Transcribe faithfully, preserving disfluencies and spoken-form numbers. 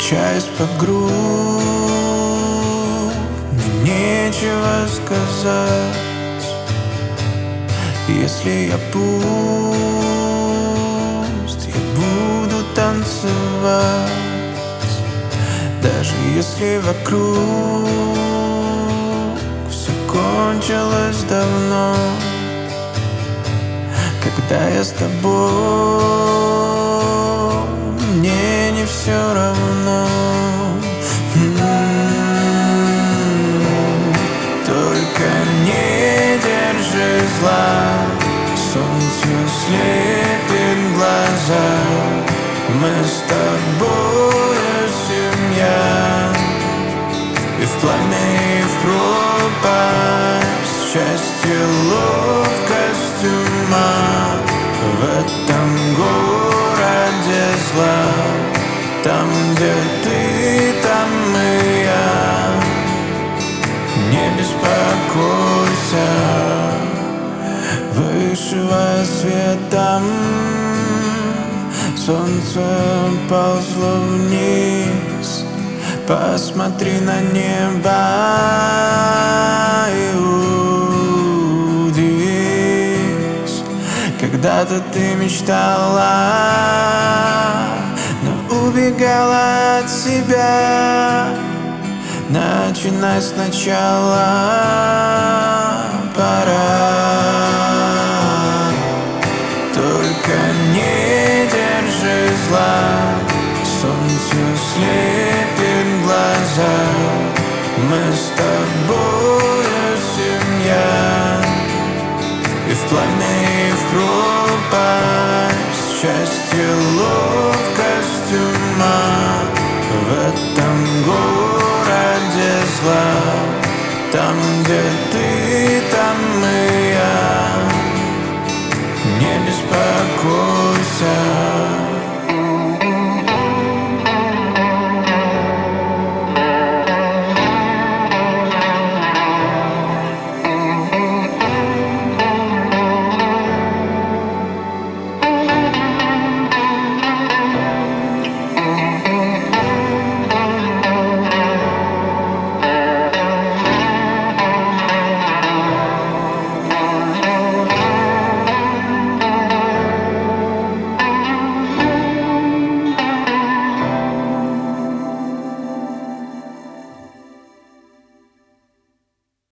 Стучась под грудь, мне нечего сказать. Если я пуст, я буду танцевать. Даже если вокруг все кончилось давно, когда я с тобой, мне не все равно. М-м-м. Только не держи зла, солнце слепит глаза. Мы с тобою семья, и в пламя, и в пропасть. Счастье, ловкость ума в этом городе зла. Там, где ты, там и я. Не беспокойся, вышивая светом, солнце ползло вниз. Посмотри на небо и удивись. Когда-то ты мечтала, но убегала от себя. Начинай сначала, пора. Только не держи зла, солнце слепит глаза. Мы с тобою семья, и в пламя, и в пропасть. Счастье, ловкость ума в этом городе зла. Там, где ты,